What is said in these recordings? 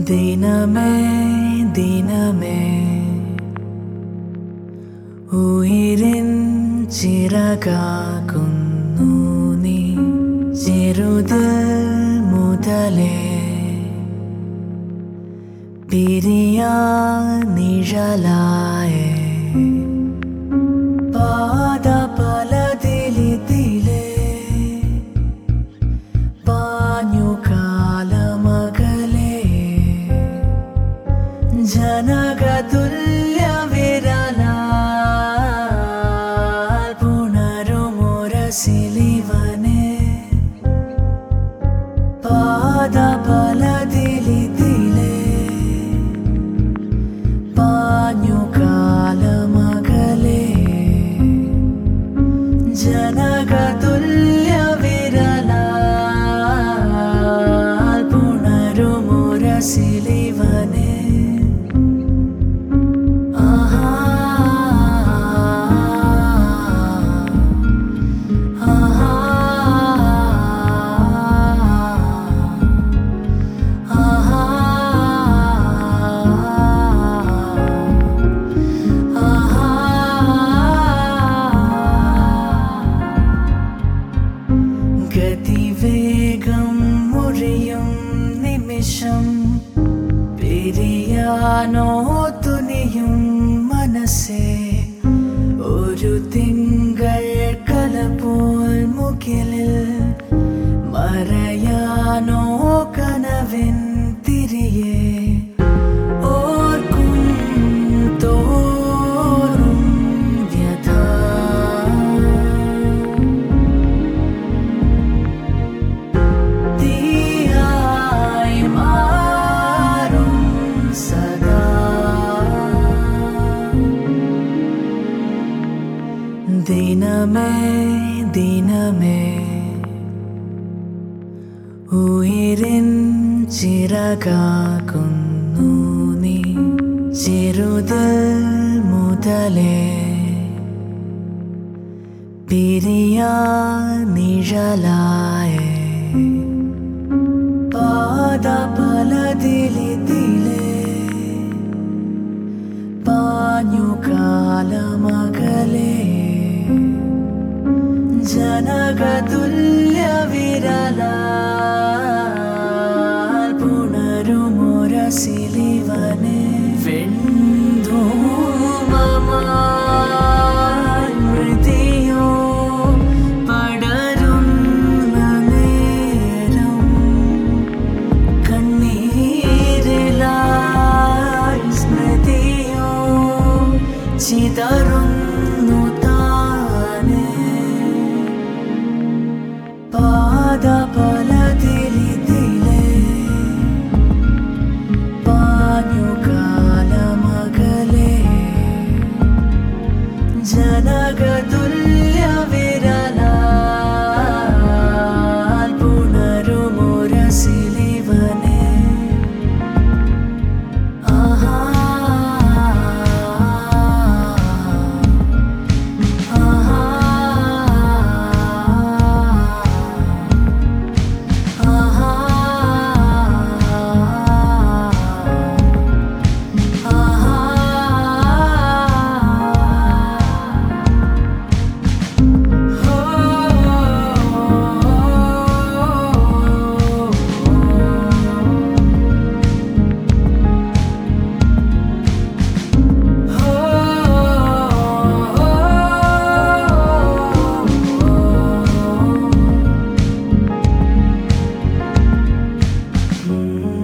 ദിനമേ ദിനമേ ഉയിരിൻ ചിറകാകുന്നു നീ ചെറുതിൽ മുതലേ പിരിയാ നിഴലായേ പാദപലതിലിതിലേ പാഞ്ഞു കാലമകലേ ജനകതുല്യ വിരലാൽ പുണരുമുരസിലിവനെ പാദപലതിലിതിലേ പാഞ്ഞു കാലമകലേ ജനകതുല്യ വിരലാൽ പുണരുമുരസിലിവനെ ഗതിവേഗം മുറിയും നിമിഷം പിരിയാനോ തുനിയും മനസ്സേ ഒരു തിങ്കൾ കലപോൽ മുകിലിൽ മറയാനോ കനവിൻ തിരിയേ ഓർക്കും തോറും വ്യഥ ദിനമേ ദിനമേ ഉയിരിൻ ചിറകാകുന്നു നീ ചെറുതിൽ മുതലേ പിരിയാ നിഴലായേ പാദപലതിലിതിലേ പാഞ്ഞു കാലമകലേ ജനകതുല്യ വിരലാൽ പുണരുമുരസിലിവനെ വെൺധൂമമായി മൃതിയോ പടരുന്ന നേരം കണ്ണീരിലായി സ്മൃതിയോ ചിതറുന്നു താനേ പാദപലതിലിതിലേ പാഞ്ഞു കാലമകലേ ജനകതുല്യ വിരലാൽ പുണരുമുരസിലിവനെ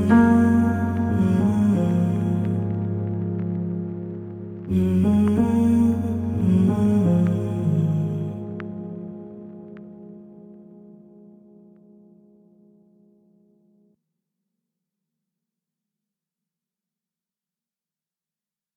Mm-hmm.